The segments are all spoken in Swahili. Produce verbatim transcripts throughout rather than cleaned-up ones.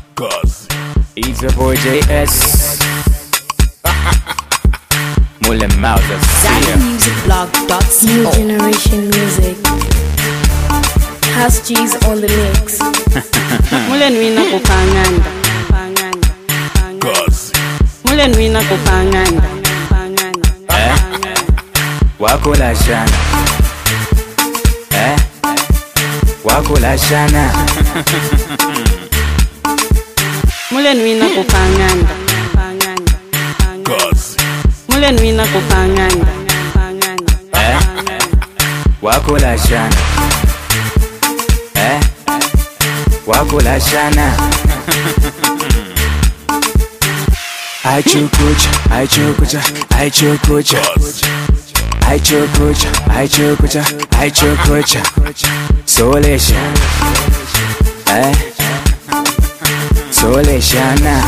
Cause it's your boy J S Mullen Mouse Zambia Music Blog dot co. New generation music. Has G's on the mix. Mullen wina kupanganda Cause Mullen wina kupanganda Eh Wako la shana Eh Wako la shana Mullen wina kupanganda Cause Mullen wina kupanganda Eh Wako la shana Eh Wako la shana I chukucha, I chukucha, I chukucha I chukucha, I chukucha, I chukucha Solesha Eh Soleshana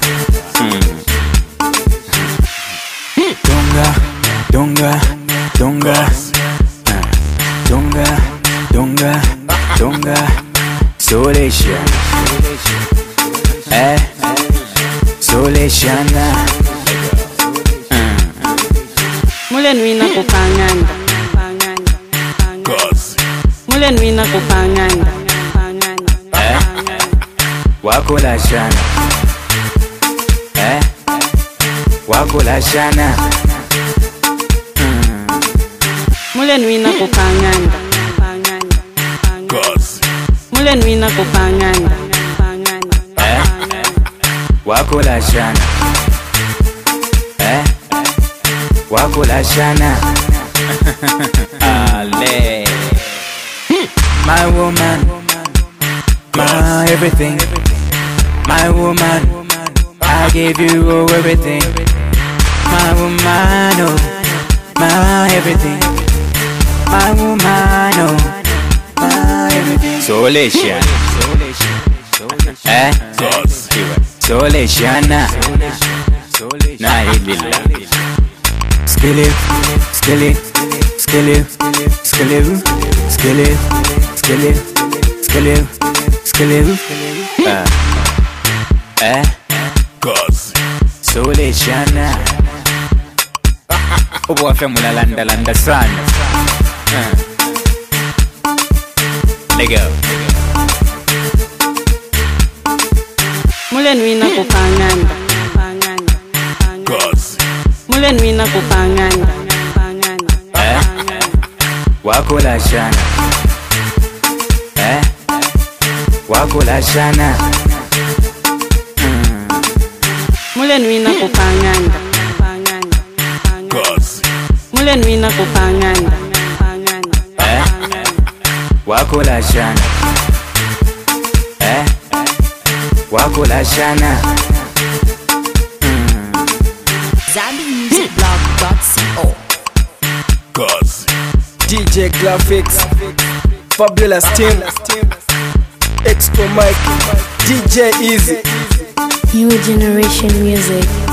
Dunga, dunga, dunga Dunga, dunga, dunga Solesha Eh Soleshana Mullen wina kupanganda Cause Mullen wina kupanganda Eh Wako la shana Eh Wako la shana Mullen wina kupanganda Cause Mullen wina kupanganda Eh Wako la shana Eh Wako la shana Ale My woman My everything My woman I gave you oh, everything My woman oh My everything My woman oh My everything Solesha Eh Soleshana Na ilila Skillet Skillet Skillet Skillet Skillet Skillet Skillet Skillet Eh Eh Cause Soleshana Ubu wafe mula landa landa sana Lego Mullen wina kupanganda Cause Mullen wina kupanganda Eh Wako la shana Eh Wako la shana Mullen wina kupanganda Cause Mullen wina kupanganda Eh Wako la shana Eh Wako la shana Zambia Music Blog dot co. Cause D J Graphics, Fabulous Team, Expo Mike, D J Easy. New generation music.